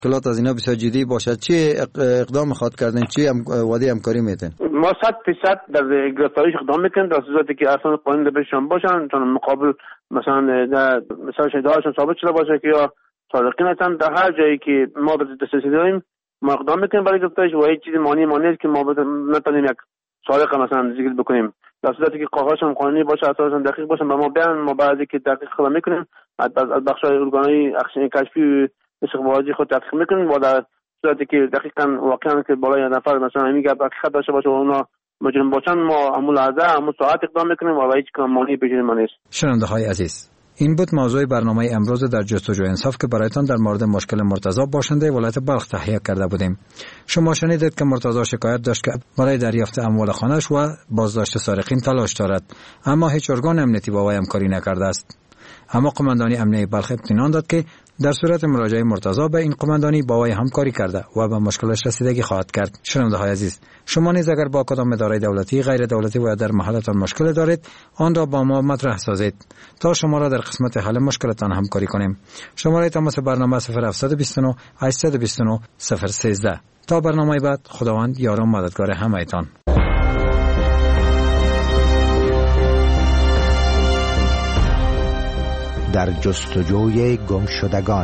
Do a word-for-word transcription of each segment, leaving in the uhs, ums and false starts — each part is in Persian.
مشکلات از اینا بسیار جدی باشد، چه اقدام میخواد کردن، چه وعده همکاری میتن؟ ما صد درصد در گرفتاریش اقدام میکنیم در صورتی که اصلا قانون بهشون باشن، چون مقابل مثلا در مثلا شهادتشون ثابت شده باشه که یا سارقین هستن. در هر جایی که ما به دسترسی داریم ما اقدام میکنیم برای گرفتاریش و هیچ چیزی مانع مانع که ما نتونیم یک سارق مثلا ذکر بکنیم. در صورتی که قاهاشون قانونی باشه، اساسا دقیق باشه، با ما بیان ما بعضی که دقیق خدمت میکنیم از بخش‌های ارگان‌های اکشن کشفی استخباراتی خود تحقیق میکنیم و در صورتی که دقیقاً واقعا که بالای نفر مثلا میگه حقیقت داشته باشه و اونا مجرم باشن ما همون لحظه همون ساعت اقدام میکنیم و هیچ کدام مانعی پیش ما نیست. شنونده‌های عزیز، این بود موضوع برنامه امروز در جستجوی انصاف که برایتان در مورد مشکل مرتضی باشنده ولایت بلخ تهیه کرده بودیم. شما شنیدید که مرتضی شکایت داشت که برای دریافت اموال خانه‌اش و بازداشت سارقین تلاش دارد، اما هیچ ارگان امنیتی با وی همکاری نکرده است. اما قماندانی امنیتی بلخ اطمینان داد که در صورت مراجعه مرتضی به این قماندانی با وی همکاری کرده و به مشکلش رسیدگی خواهد کرد. شنونده‌های عزیز، شما نیز اگر با کدام اداره دولتی، غیر دولتی و در محلتان مشکل دارید، آن را با ما مطرح سازید تا شما را در قسمت حل مشکلتان همکاری کنیم. شماره تماس برنامه صفر هفت دو نه هشت دو نه صفر یک سه. تا برنامه بعد، خداوند یار و مددگار همه‌تان. در جستجوی گمشدگان.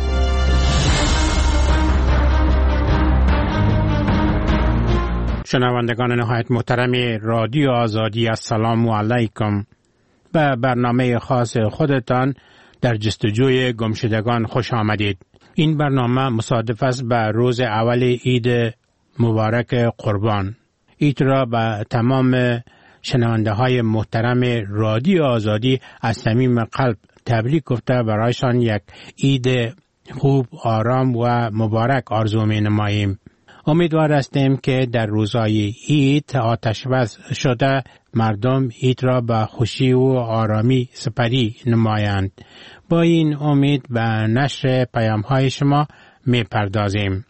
شنوندگان نهایت محترم رادیو آزادی، السلام علیکم. به برنامه خاص خودتان در جستجوی گمشدگان خوش آمدید. این برنامه مصادف است به روز اول عید مبارک قربان. عید را به تمام شنونده های محترم رادیو آزادی از صمیم قلب تبریک گفته برایشان یک عید خوب، آرام و مبارک آرزو می نماییم. امیدوار هستیم که در روزهای عید آتش‌بس شده مردم عید را به خوشی و آرامی سپری نمایند. با این امید به نشر پیام‌های شما می پردازیم.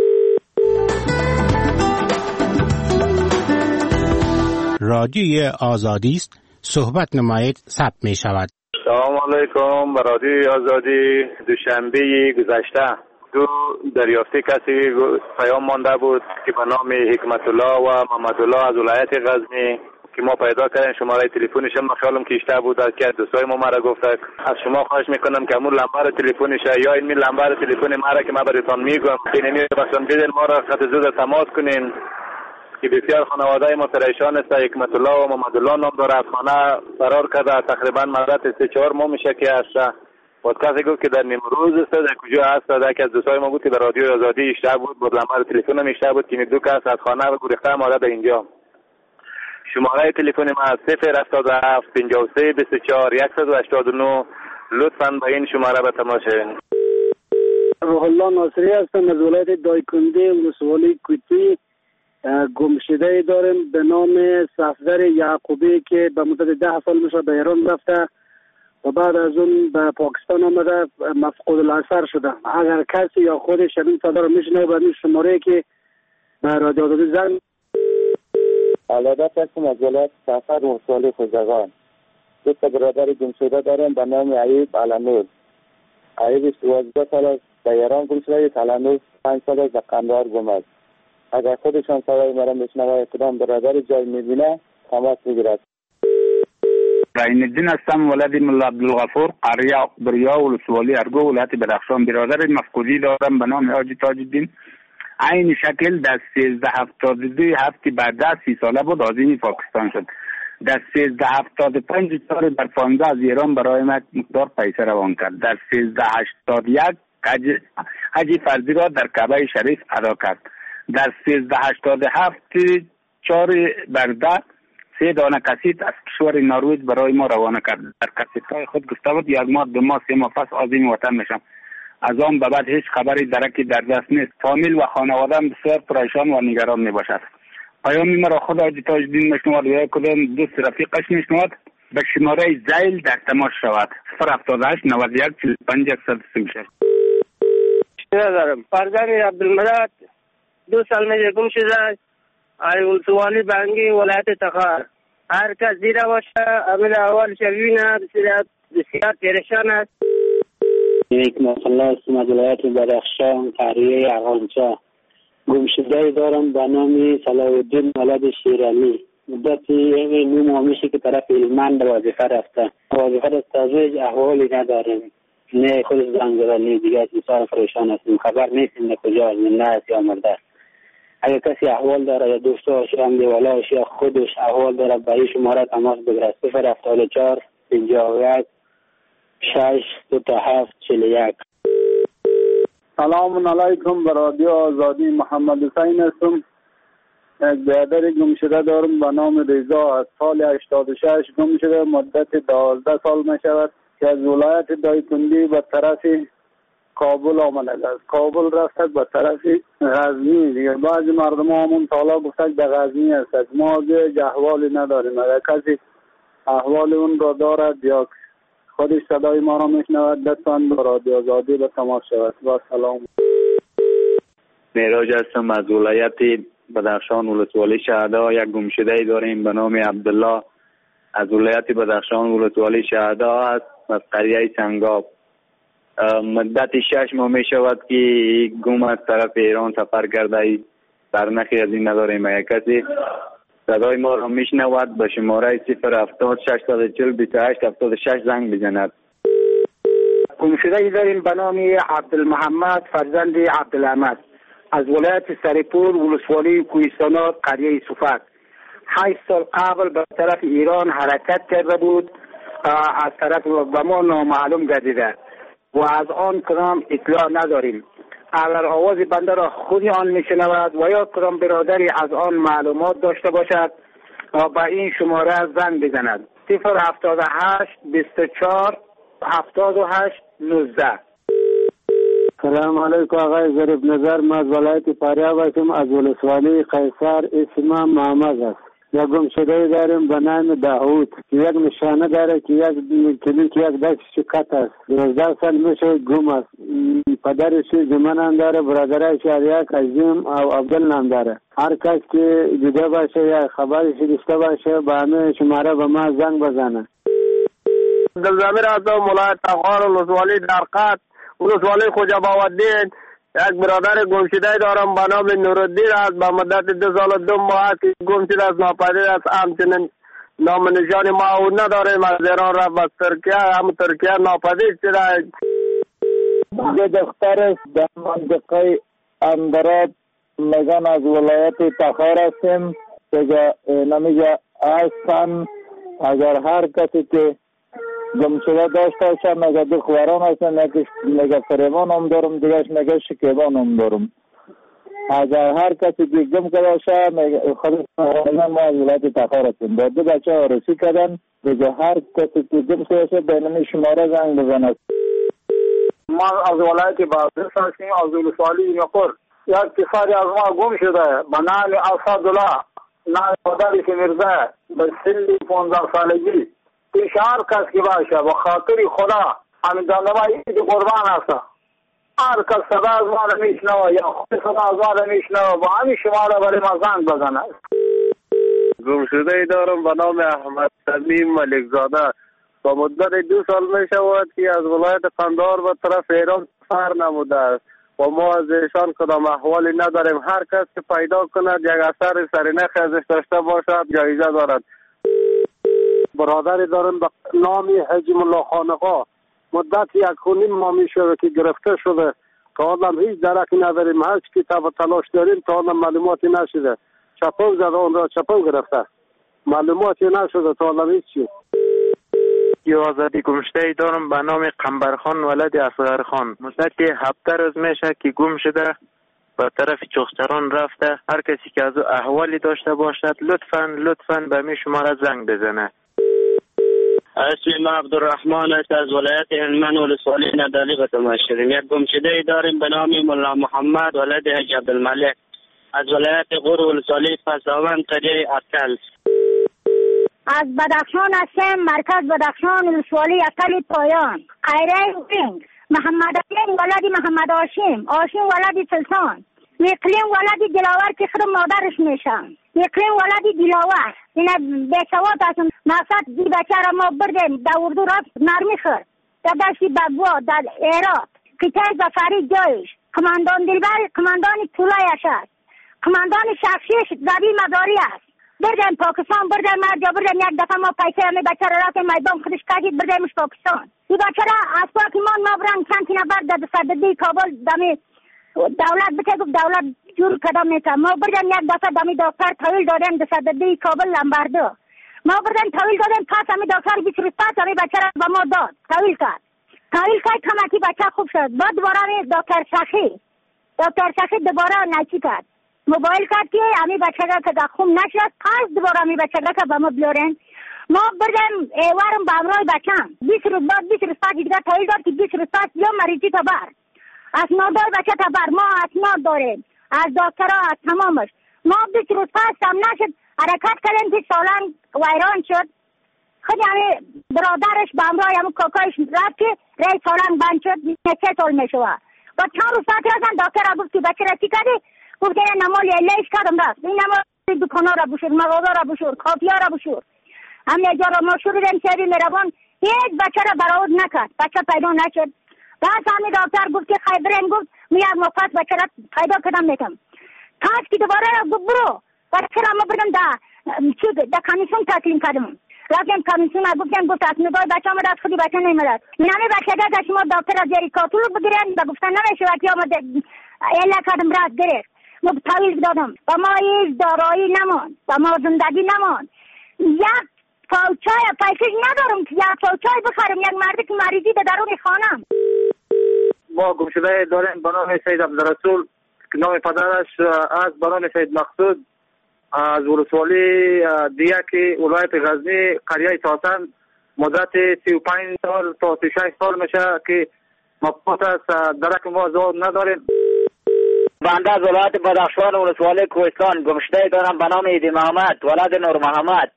رادیوی آزادی است، صحبت نمایید، ثبت می شود. سلام علیکم. به رادیوی آزادی دوشنبه گذشته دو دریافتی کسی پیام مانده بود که به نام حکمت الله و محمد الله از ولایت غزنی که ما پیدا کردیم. شماره تلفنش هم خیالم کشته بود که دوستای ما مرا گفته از شما خواهش میکنم که همون لمبر تلفنش یا این لمبر تلفن مرا که ما براتون میگم اینمی بسن بدین ما را خط زود تماس کنین که بسیار خانواده ما پریشان است. حکمت الله و محمد الله نام داره، از خانه فرار کرده، تقریبا مدت سه چهار ماه میشه که هست. بود کسی گفت که در نیمروز است، در کجا هست؟ یکی از دوستای ما بود که در رادیو آزادی اشتباه بود، بود لمبر تلفن هم اشتباه بود که دو کس از خانه گریخته ماده در اینجا. شماره تلفن ما صفر هفتاد و هفت پنجاه و سه بیست و چهار صد و هشتاد و نه. لطفاً به این شماره به تماس شوین. روح الله ناصری هستم از ولایت دایکنده ولسوالی کویتی. گمشده داریم به نام صفدر یعقوبی که به مدت ده سال میشه به ایران رفته و بعد از اون به پاکستان آمده مفقود الاثر شده. اگر کسی یا خودش این صدا رو میشنه به این شماره که به رادیو آزادی زنگ. علادت هستم از ولایت سفر ولسوالی خوزگان. دو تا برادر گمشده دارم به نام ایوب علنور. ایوب دوازده سال است به ایران گم شده، علنور پنج سال است به قندهار گم است. اگر خودشان صدای مرا میشنوه کدام برادر جای میبینه تماس بگیرد. رعین الدین هستم، ولد ملا عبدالغفور، قریه بریا ولسوالی ارگو ولایت بدخشان. برادر مفقودی دارم به نام حاجی تاج الدین. عین شکل در سیزده هفتاد و دو هفته بعد سی ساله بود آزمی پاکستان شد. در سیزده هفتاد و پنج سال در پانزده از ایران برای من مقدار پیسه روان کرد. در سیزده هشتاد و یک حج فرضی را در کعبه شریف ادا کرد. در سیزده هشتاد و هفت چهار برده سه دانه کسیت از کشور نروژ برای ما روانه کرد. در کسیت‌های خود گفته بود یک ماه دو ماه سه ماه پس عازم وطن میشم. از آن به بعد هیچ خبری درکی در دست نیست. فامیل و خانواده بسیار پریشان و نگران میباشد. پیامی مرا خود حاجی تاج الدین میشنود و کدام دوست رفیقش میشنود به شماره زیل در تماس شود. صفر هفتاد و هشت نود و یک چهل و پنج صد و سی و شش. ندارم. فرزند عبدالمجید دو سال میشه گم شده. ای ولسوالی بنگی ولایت تخار. هر کس دیده باشه اول اول شوینه بسیار بسیار پریشان است. یک محله است از ولایت بدخشان، قریه ارغنچا. گمشده دارم به نام صلاح الدین ولد شیرعلی. مدتی نیم ماه میشه که طرف هلمند وظیفه رفته. وظیفه رفته از احوالی نداریم. نه خودش زنگ زدن دیگه بسیار پریشان هستیم. خبر نیستیم نه کجا است، نه است یا مرده. اگر کسی احوال داره یا دوستاش یا همدیواله‌اش یا خودش احوال داره به این شماره تماس بگیره. صفر هفتاد و چهار پنجاه و یک شش دو تا هفت چهل و یک. سلام علیکم. به رادیو آزادی محمد حسین هستم. یک برادر گم شده دارم به نام رضا. از سال هشتاد و شش گم شده، مدت دوازده سال می شود که از ولایت دایکندی به طرف کابل آمده است. کابل رفته به طرف غزنی. دیگه بعضی مردم همون تالا گفتن به غزنی است. ما دیگه احوالی نداریم. اگر کسی احوال اون را دارد یا خودش صدای ما را میشنود لطفاً به رادیو آزادی به تماس شود. با سلام. معراج هستم از ولایت بدخشان، ولسوالی شهدا. یک گمشده داریم به نام عبدالله از ولایت بدخشان، ولسوالی شهدا است، از قریه سنگاب. مدت شش ماه می شود که گم از طرف ایران سفر کرده. سرنخی از این نداریم. اگر کسی صدای ما را میشنود به شماره صفر هفتاد ششصد و چهل بیست و هشت هفتاد و شش زنگ بزند. گمشده داریم به نام عبدالمحمد فرزند عبدالاحمد از ولایت سرپور، ولسوالی کوهستانات، قریه صفت. هشت سال قبل به طرف ایران حرکت کرده بود، از طرف به ما نامعلوم گردیده و از آن کدام اطلاع نداریم. اگر آواز بنده را خودی آن میشنود و یا کدام برادری از آن معلومات داشته باشد و به این شماره زنگ بزند. صفر هفتاد و هشت بیست و چهار هفتاد و هشت نوزده. سلام علیکم آقای ظریف نظر. من از ولایت فاریاب هستم، از ولسوالی قیصر. اسمم محمد است. یک گمشده داریم به نام داوود که یک نشانه داره که یک کلیک یک دستش کت است. دوازده سال میشه گم است. پدرش جمعه نام داره، برادرش یک عظیم او عبدال نام داره. هر کس که دیده باشه یا خبرش داشته باشه به همه شماره به ما زنگ بزنه. دلزمیر هستم، ولایت افغان، ولسوالی درقد، ولسوالی خوجاباودین. یک برادر گمشده دارم به نام نورالدین است. به مدت دو سال و دو ماه که گم شده است، ناپدید است. همچنین نام نشان ما او نداریم. از ایران رفت به ترکیه، هم ترکیه ناپدید شده. یه دختر است در منطقه اندراب میگن از ولایت تخار هستیم که نمیگه هستن. اگر هر کسی که گمشده داشته باشه مگه دو خواران هستن، یکیش مگه فریمان هم دارم، دیگهش مگه شکیبان هم دارم. اگر هر کسی که گم کرده باشه خودش ما از ولایت تخار هستیم. با دو بچه آرسی کردن دیگه هر کسی که گم کرده باشه بینمی شماره زنگ بزند. ما از ولایت بادغیس هستیم، از ولسوالی نقر. یک کسانی از ما گم شده به نام اسدالله، نام پدرش میرزا، به سن پانزده سالگی. پیش هر کس که باشه به خاطر خدا همین دانما عید قربان هست. هر کس صدا از ما را میشنوه یا خود صدا از ما را میشنوه با همین شما را برای ما زنگ بزنه. گمشده دارم به نام احمد تمیم ملکزاده. با مدت دو سال می شود که از ولایت قندهار به طرف ایران سفر نموده است و ما از ایشان کدام احوالی نداریم. هر کس که پیدا کند یک اثر سرنخ ازش داشته باشد جایزه دارد. برادری دارم به نام حجم الله خانقا. مدت یک و نیم ماه می شود که گرفته شده. تا حالا هیچ درکی نداریم. هر چی کتاب تلاش داریم تا حالا معلوماتی نشده. چپاو زده اون را چپاو گرفته. معلوماتی نشده تا حالا هیچی. یه آزادی گمشده دارم به نام قنبرخان ولد اصغرخان. مدت هفته روز میشه که گم شده، به طرف چوخچران رفته. هر کسی که از احوالی داشته باشد لطفاً لطفاً به می شماره زنگ بزنه. اسم ما عبدالرحمن است، از ولایت هلمند، ولسوالی ندالی به تماشریم. یک گمشده داریم به نام ملا محمد ولد حج عبدالملک از ولایت غور، ولسوالی پساوند، قریه اکل. از بدخشان هستم، مرکز بدخشان، ولسوالی اکل پایان، قریه وینگ. محمد اکلین ولد محمد هاشم، هاشم ولد سلطان، اکلین ولد دلاور که خود مادرش میشن، اکلین ولد دلاور. اینا بیسواد هستم. مقصد دی بچه را ما بردیم در اردو رفت نرمی خورد در دشتی بگوا در ایرا قطعه زفری جایش، کماندان دلبر کماندان طولایش است، کماندان شخصیش زبی مداری است. بردیم پاکستان، بردیم مرجا، بردیم یک دفعه ما پیسه همه بچه را رفتیم میدان خودش کردید بردیمش پاکستان. این بچه را از پاکستان ما برن چند تینه برد در صددی کابل دمی دولت بچه گفت دولت جور کدام میتم. ما بردیم یک دفعه دمی دکتر طویل دادیم در صددی کابل لمبردو. ما بردیم طویل دادیم پس همی دکتر بیست روز پس همی بچه را با ما داد طویل کرد. طویل کرد کمکی بچه خوب شد. بعد دوباره همی دکتر شخی دکتر شخی دوباره نچی کرد. موبایل کرد که همی بچه را که خوب نشد پس دوباره همی بچه را که با ما بیارین. ما بردیم ایوارم با امرای بچم بیست روز بعد بیست روز پس دیگر طویل داد که بیست روز پس بیا مریضی تا بر اسناد دار بچه تا بر. ما اسناد داریم از دکترها از تمامش. ما بیست روز پس هم نشد حرکت کردیم که سالان ویران شد. خیلی همه برادرش با امرای همه کاکایش رفت که رای سالان بند شد سه سال میشوه. و چند روز پس رفتن دکتر را گفت که بچه را چی کردی؟ گفت که نمال لیش کردم رفت. این نمال دکانا را بشور، مغازه را بشور، کافیا را بشور. همه جا را مشهور دیم شهری میروان هیچ بچه را برآورد نکرد. بچه پیدا نشد. بعد همه دکتر گفت که خیبرین گفت می یک مفت بچه را پیدا کردم میتم. پس که دوباره گفت برو بچه را ما بردم در در کمیسیون تسلیم کردم. رفتیم کمیسیون ها گفتیم گفت از نگاه بچه آمد از خودی بچه نیمدد. نمی بچه که شما دکتر را زیری کاتول بگیرین و گفتن نمیشه وقتی آمد ایله کردم رد گرفت. ما طویل دادم و ما هیچ دارایی نمان و ما زندگی نمان. یک پاوچای پیسش ندارم که یک پاوچای بخرم. یک مردی که مریضی به درون خانم. ما گمشده داریم به نام سید عبدالرسول که نام پدرش از به نام سید مقصود از ولسوالی دیگه ولایت غزنی قریه ساسن مدت سی و پنج سال تا سی و شش سال میشه که مبسوط است. درک ما زود نداریم. بنده از ولایت بدخشان ولسوالی کوهستان گمشده دارم به نام ایدی محمد ولد نور محمد.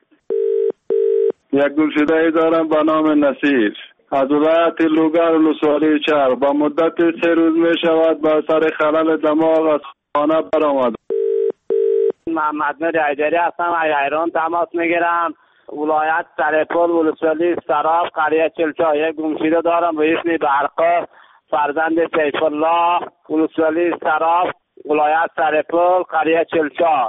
یک گمشده دارم به نام نصیر از ولایت لوگر ولسوالی چرخ. با مدت سه روز می شود با سر خلل دماغ از خانه برآمد. محمد نور ایدری هستم، ایران تماس میگیرم. ولایت سرپل ولسوالی سراب قریه چلچا. یک گمشده دارم به اسم برقا فرزند سیف الله ولسوالی سراب ولایت سرپل قریه چلچا.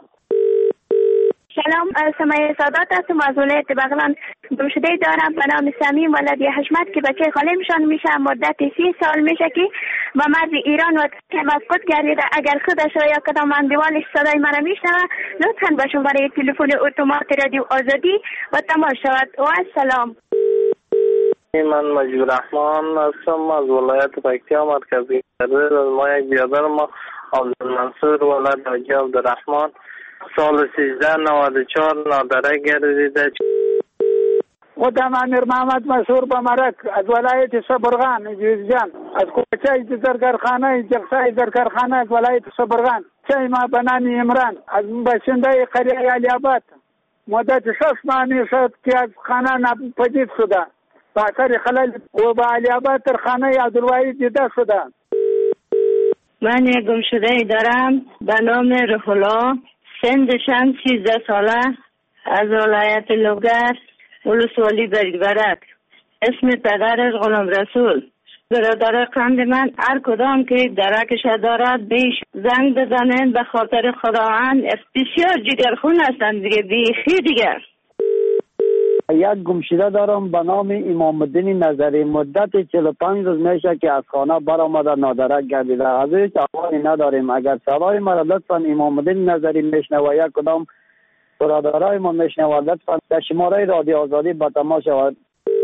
سلام، سمیه سادات هستم از ولایت بغلان. گمشده دارم به نام سمیم ولدی حشمت که بچه خاله‌مشان میشه مدت سی سال میشه که و مرز ایران و مفقود گردیده. اگر خودش را یا کدام اندیوالش صدای من میشنوه لطفاً به شماره تلفن اتومات رادیو آزادی و تماس شود. و السلام. من مجید رحمان هستم از ولایت پکتیا مرکزی. ما یک بیادر ما عبدالمنصور ولد حاجی عبدالرحمن سال سیزده نود و چهار نادره گردیده. خودم امیر محمد مسعور بمرک از ولایت صبرغان جوزجان از کوچه زرگرخانه جلسه زرگرخانه از ولایت صبرغان. چای ما بنامی عمران از باشنده قریه علی آباد. مدت شش ماه میشد که از خانه ناپدید شده. با اثر خلل و با علی آباد در خانه عبدالواحد دیده شده. من یک گمشده دارم به نام روح الله، سنشم سیزده ساله، از ولایت لوگر ولسوالی برگ. اسم پدرش غلام رسول. برادر قند من هر کدام که درکش دارد بیش زنگ بزنن به خاطر خداوند. بسیار جگرخون هستند دیگه، بیخی دیگر. یک گمشده دارم به نام امام الدین نظری. مدت چهل و پنج روز میشه که از خانه برآمده نادرک گردیده. از هیچ احوالی نداریم. اگر صدای ما را لطفا امام الدین نظری میشنوه یک کدام برادرای ما میشنوه لطفا در شماره رادیو آزادی با تماس شود.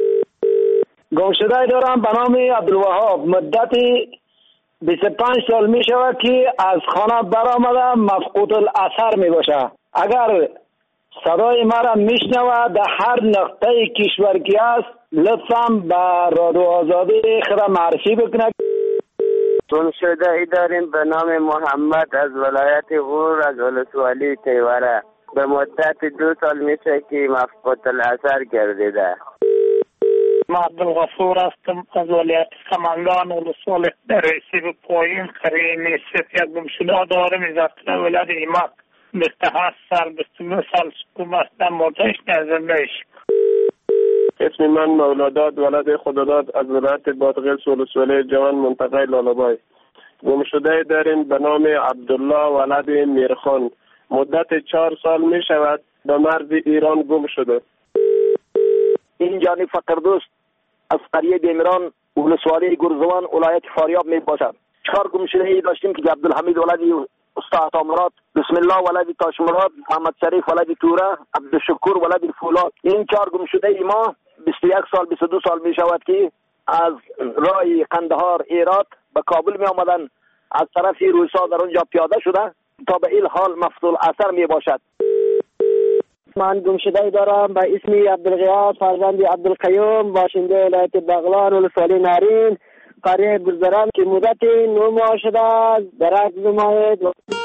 گمشده دارم به نام عبدالوهاب. مدت بیست و پنج سال می شود که از خانه برآمده مفقود الاثر می باشه. اگر صدای ما را میشنوه در هر نقطه کشور که است لطفاً به رادیو آزادی خود معرفی بکنه. گمشده ای داریم به نام محمد از ولایت غور از ولسوالی تیوره. به مدت دو سال میشه که مفقود الاثر گردیده. ما عبدالغفور هستم از ولایت سمنگان ولسوالی رئیسی به پایین قریه نیست. یک گمشده دارم از ولایت ایمک. بیست و هشت سال بیست و دو سال حکومت در مردش نزدش. اسم من مولاداد ولد خداداد از ولایت بادغیس ولسوالی جوان منطقه لالابای. گمشده داریم به نام عبدالله ولد میرخان. مدت چهار سال می شود به مرز ایران گم شده. این جانی فقردوست از قریه بیمران ولسوالی گرزوان ولایت فاریاب می باشد. چهار گمشده ای داشتیم که عبدالحمید ولدی استاد عطامراد، بسم الله ولدی تاشمراد، محمد شریف ولدی توره، عبدالشکور ولدی فولاد. این چهار گمشده ای ما بیست و یک سال بیست و دو سال می شود که از راه قندهار ایرات به کابل می آمدن، از طرف روسا در اونجا پیاده شده تا به این حال مفصول اثر می باشد. من گمشده دارم به اسم عبدالغیاث فرزند عبدالقیوم، باشنده ولایت بغلان ولسوالی نارین، قریه گرزران که مدت نه ماه شده است. درک نمایید.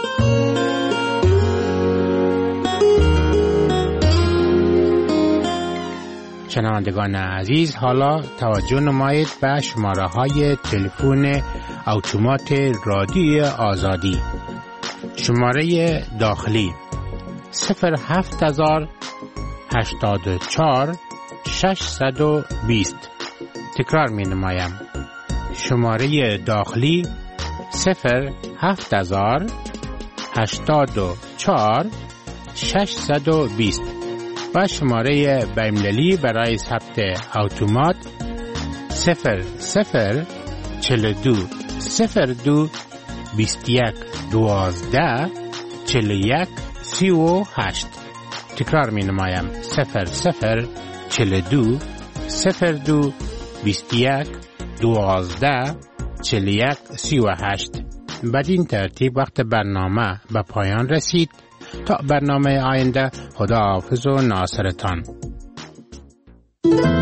شنوندگان عزیز، حالا توجه نمایید به شماره های تلفن اتومات رادیوی آزادی. شماره داخلی صفر هفت هزار هشتاد و چهار ششصد و بیست. تکرار می نمایم. شماره داخلی صفر هفت هزار هشتاد و چهار ششصد و بیست و شماره بین‌المللی برای ثبت اتومات صفر صفر چهل و دو صفر دو بیست و یک دوازده چهل و یک سی و هشت. تکرار می نمایم. صفر صفر چهل و دو صفر دو بیست و یک دوازده چهل و یک سی و هشت. بدین ترتیب وقت برنامه به پایان رسید. تا برنامه آینده، خدا حافظ و ناصرتان.